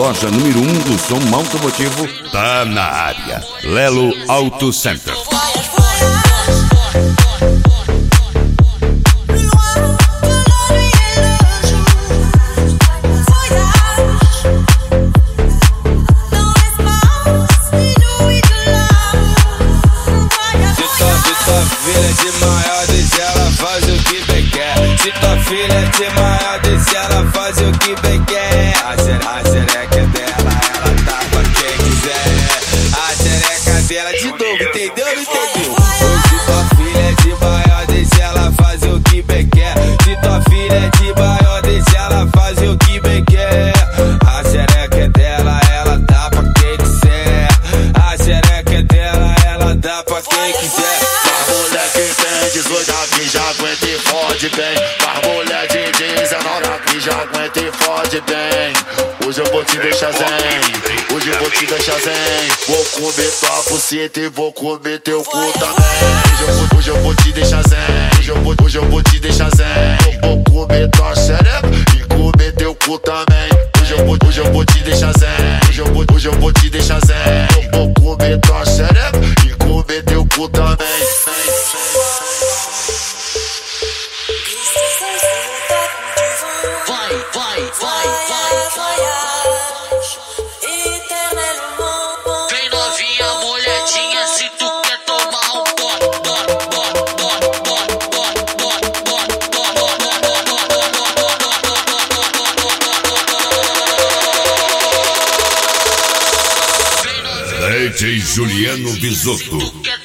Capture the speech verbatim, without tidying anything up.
loja número um do som automotivo tá na área. Lelo Auto Center. De maior, deixa ela fazer o que bem quer. Se tua filha é de maior, deixa ela fazer o que bem quer. A xereca é dela, ela tá pra quem quiser. A xereca dela de novo, entendeu? Não entendeu? Se tua filha é de maior, deixa ela fazer o que bem quer. Se tua filha é de maior, deixa ela fazer o que bem quer. A xereca é dela, ela tá pra quem quiser. A xereca é dela, ela tá pra quem quiser. dezoito aqui já aguenta e fode bem. Mas mulher de dezenove aqui já aguenta e fode bem. Hoje eu vou te deixar zen, hoje eu vou te deixar zen. Vou comer tua buceta e vou comer teu cu também. Hoje eu vou, hoje eu vou te deixar zen, hoje eu vou, hoje eu vou te deixar zen. Eu vou comer tua xereca e comer teu cu também. Hoje eu vou, hoje eu vou te deixar zen, hoje eu vou, hoje eu vou te deixar zen. Eu vou comer tua xereca e comer teu cu também. Vem novinha, molhadinha, se tu quer tomar um bot, bot, bot, bot, bot, bot, bot, bot, D J Juliano Bisotto.